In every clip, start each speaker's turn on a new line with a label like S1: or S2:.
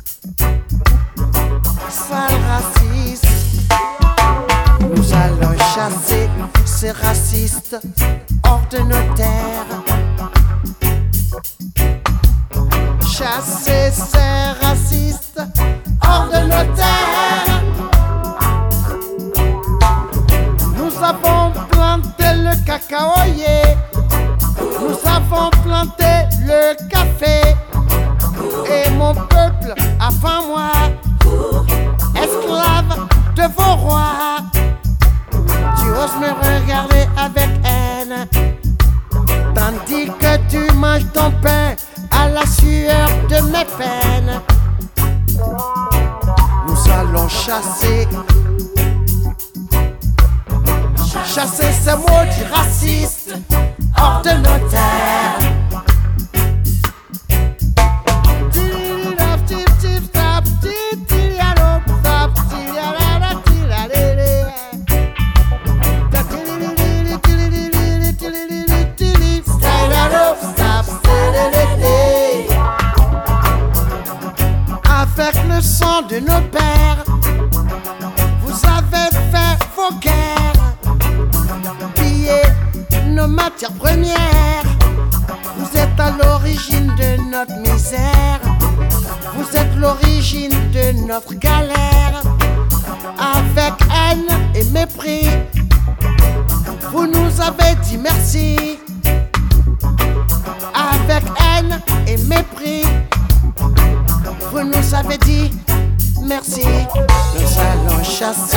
S1: sale raciste. Nous allons chasser ces racistes hors de nos terres. Chasser ces racistes hors de nos terres. Nous avons planté le cacaoyer, nous avons planté le café, et mon peuple avant moi, esclave de vos rois. Tu oses me regarder avec haine, tandis que tu manges ton pain à la sueur de mes peines. Nous allons chasser ces maudits racistes hors de nos terres. Avec le sang de nos pères, vous avez fait vos guerres, pillé nos matières premières. Vous êtes à l'origine de notre misère, vous êtes l'origine de notre galère. Avec haine et mépris, vous nous avez dit merci. Avec haine et mépris, vous nous avez dit merci. Nous allons chasser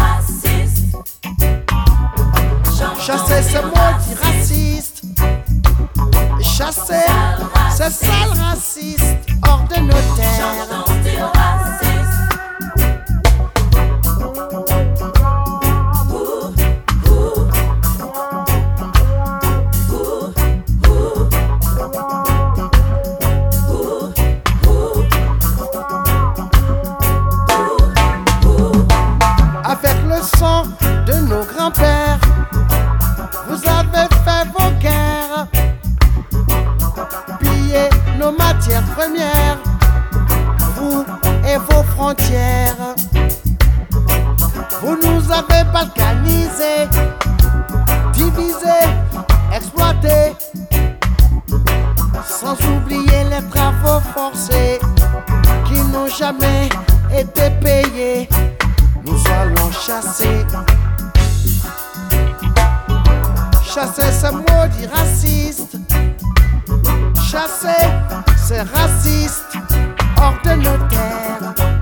S1: ces maudits racistes, chasser ces sales racistes hors de nos terres. Avec le sang de nos grands-pères, vous avez fait vos guerres, pillé nos matières premières, vous et vos frontières. Vous nous avez balkanisés, divisés, exploités, sans oublier les travaux forcés qui n'ont jamais été payés. Nous allons chasser ces maudits racistes, chasser ces racistes hors de nos terres.